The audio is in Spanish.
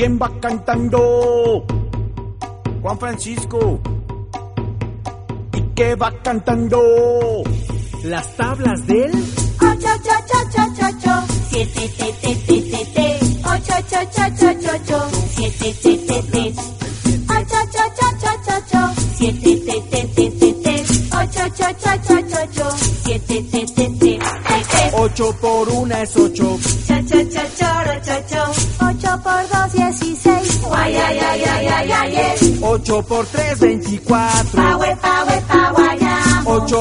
¿Quién va cantando? Juan Francisco. ¿Y qué va cantando? Las tablas del 8, 7, 8, 7, 7, 8 por 1 es 8. 8 por 2, 16. 8 por 3, 24. 8